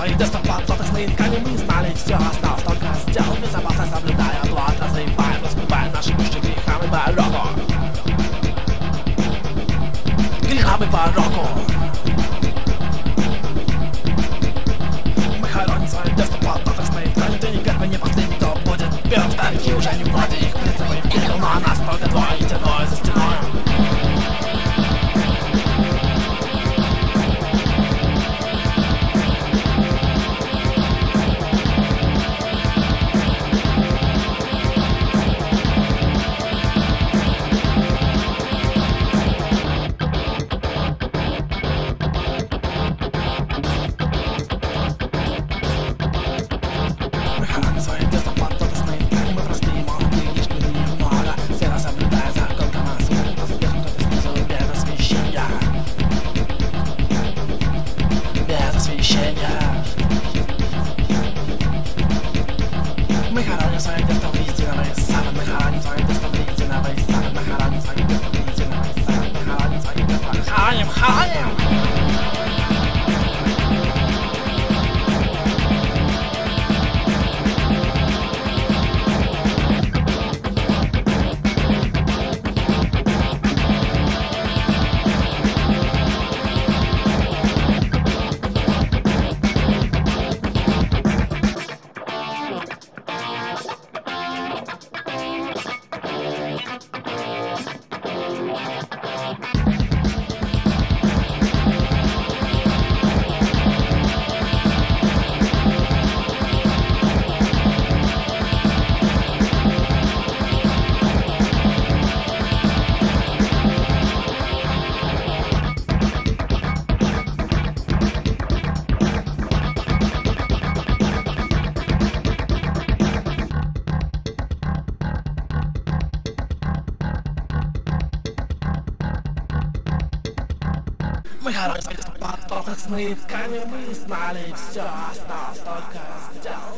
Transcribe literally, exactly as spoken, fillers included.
своих дестопад, латексные ткани мы знали, все осталось только сделать. Безопасность соблюдая, блат разрываем, раскрывая наши души грехами барокко. Грехами барокко. Мы хороним своих дестопад, латексные ткани. Ты не первый, не последний, кто будет первым. Старики уже не платят их принципы. Кирилл, но нас только двое, и те двое за стеной. Мы хороним своих дестов истинного саван, мы хороним своих дестов истинного саван, мы хороним своих дестов истинного саван, мы хороним своих дестов, хороним, хороним! Мы хороним своих дестопад, латексные ткани мы знали, все осталось только сделать.